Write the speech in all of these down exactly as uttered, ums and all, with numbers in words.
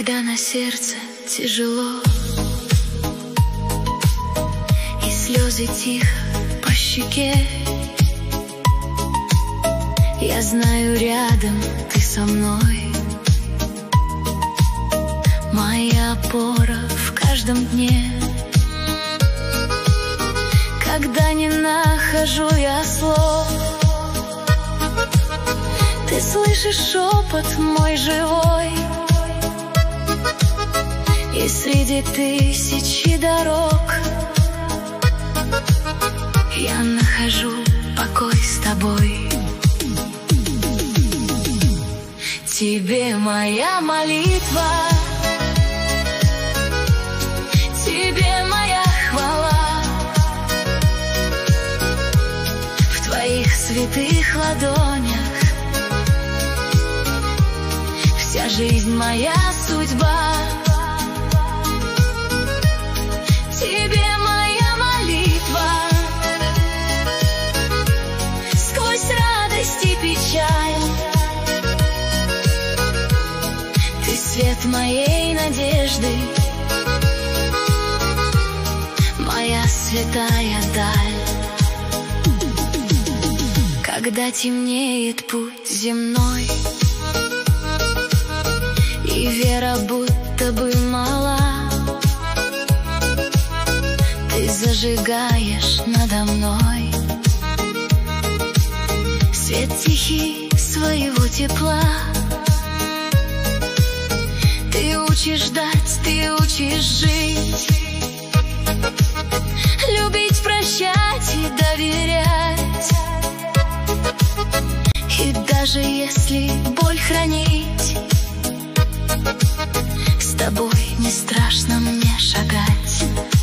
Когда на сердце тяжело и слезы тихо по щеке, я знаю, рядом ты со мной, моя опора в каждом дне. Когда не нахожу я слов, ты слышишь шепот мой живой, и среди тысячи дорог я нахожу покой с тобой. Тебе моя молитва, тебе моя хвала, в твоих святых ладонях вся жизнь моя судьба. Тебе моя молитва, сквозь радость и печаль, ты свет моей надежды, моя святая даль. Когда темнеет путь земной и вера будто бы мала, ты зажигаешь надо мной свет тихий своего тепла. Ты учишь ждать, ты учишь жить, любить, прощать и доверять. И даже если боль хранить, с тобой не страшно мне шагать.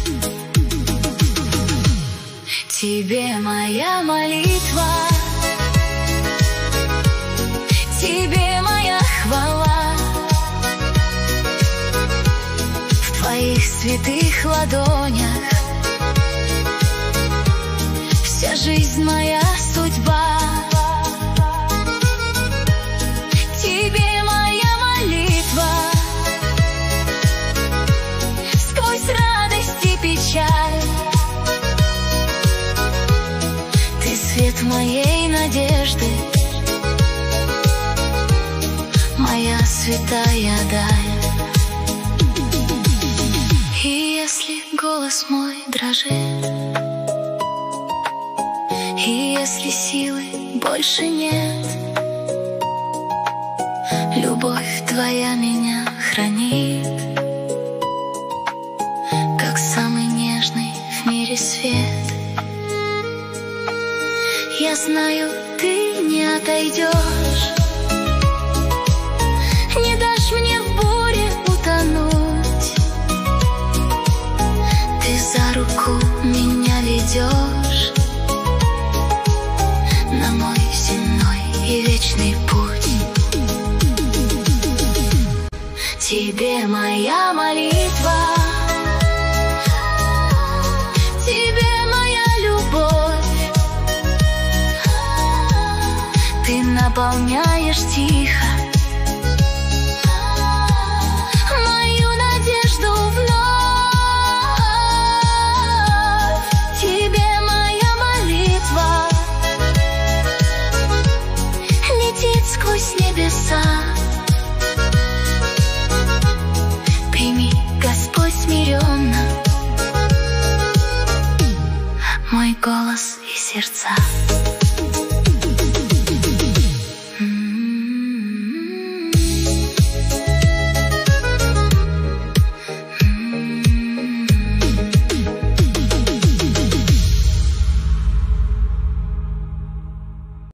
Тебе моя молитва, тебе моя хвала, в твоих святых ладонях вся жизнь моя судьба. Тебе моя молитва, сквозь радость и печаль, ты свет моей надежды, моя святая даль. И если голос мой дрожит, и если силы больше нет, любовь твоя меня хранит, как самый нежный в мире свет. Я знаю, ты не отойдешь, не дашь мне в буре утонуть, ты за руку меня ведешь на мой земной и вечный путь. Тебе моя молитва, тебе моя любовь, ты наполняешь тихо мою надежду вновь. Тебе моя молитва летит сквозь небеса. Прими, Господь, смиренно мой голос и сердца.